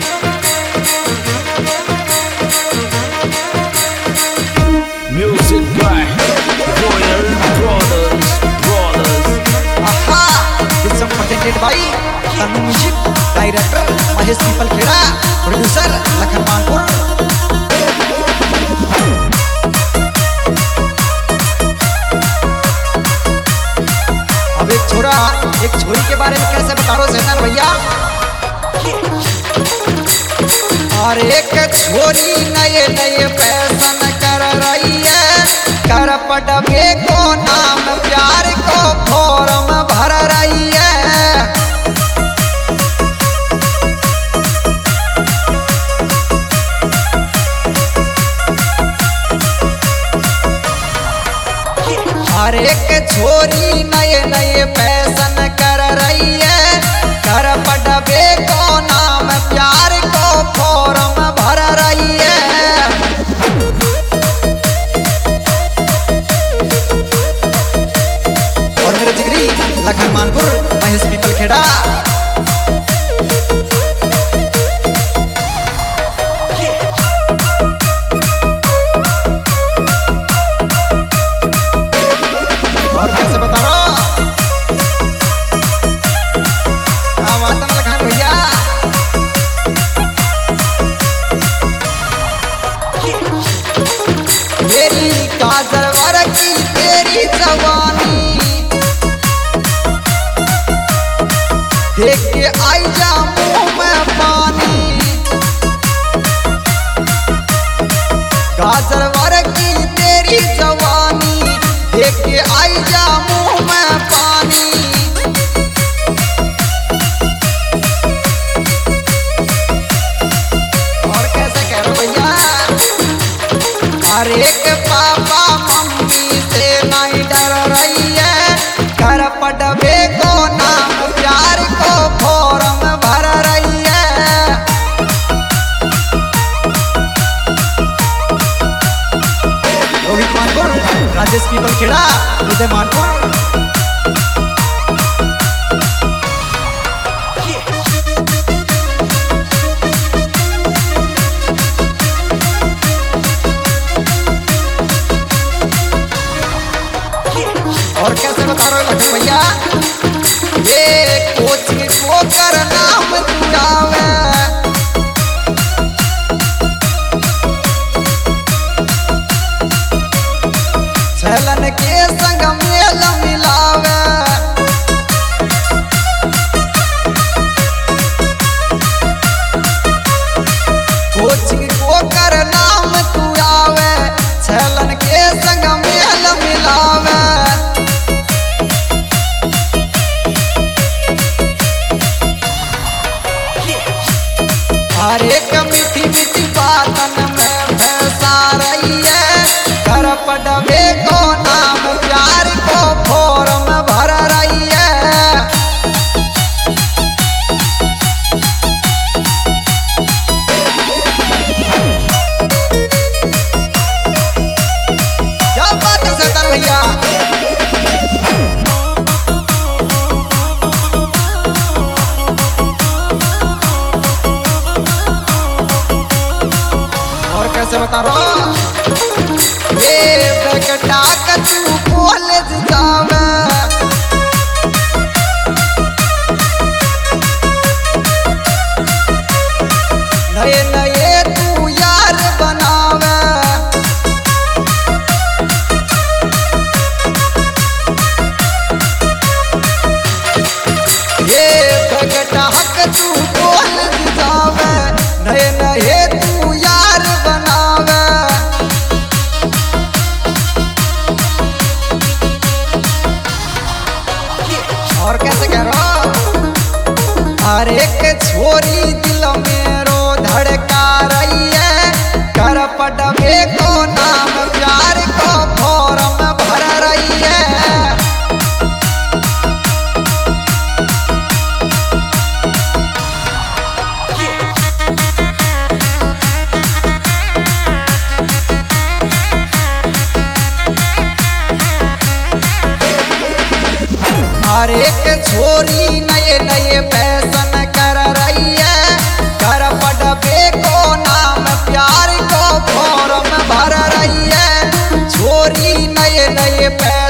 Music by Royal Brothers. Aha! It's presented by Tanu Music, Director Mahesh Pipal Kheda, Producer Lakhan Manpur. अब एक छोरी के बारे में कैसे बता रहा सैतान भैया। और एक छोरी नए नए फैशन कर रही है, कर पड़बे को नाम प्यार को फॉर्म भर रही है। हर एक छोरी नए नए फैशन कर रही है, कर पड़बे को नाम प्यार को फॉर्म भर रही है। और मेरे जिगरी लखन मानपुर महेश पीपल खेड़ा। और कैसे बता रहा लखन भैया। मेरी काजल वर की तेरी जवानी देख के आई जा मुंह में पानी। काजल वर की तेरी जवानी देख के आई जा मुंह में पानी। और कैसे कह रहे भैया। हर एक पापा मम्मी से नहीं डर रही है, कर पड़बे को नाम प्यार को फॉर्म भर रही है। रोहित मानपुर, राजेश पीपल खेड़ा, उदय मानपुर। और कैसे बता रहे हो लखन भैया। ये कोचिंग को कर नाम तू आवे, छलन के संग मेल मिलावे। कोचिंग को कर नाम तू आवे, छलन के संग मेल मिलावे। हर एक मीठी मीठी बातन में फंसा रही है, कर पड़बे को नाम प्यार को फॉर्म भर रही है। क्या बात है सैतान भैया। और कैसे बता रहा। ये बेटा तू कॉलेज जावे, नए नए तू यार बनावे। ये बेटा तू कॉलेज जावे, नए नए तू यार बनावे। और कैसे कह रहा। हर एक छोरी दिल में रो धड़का रही है, कर पड़बे को नाम प्यार को फॉर्म भर रही है। हर एक छोरी नए नए फैशन कर रही है, कर पड़ पे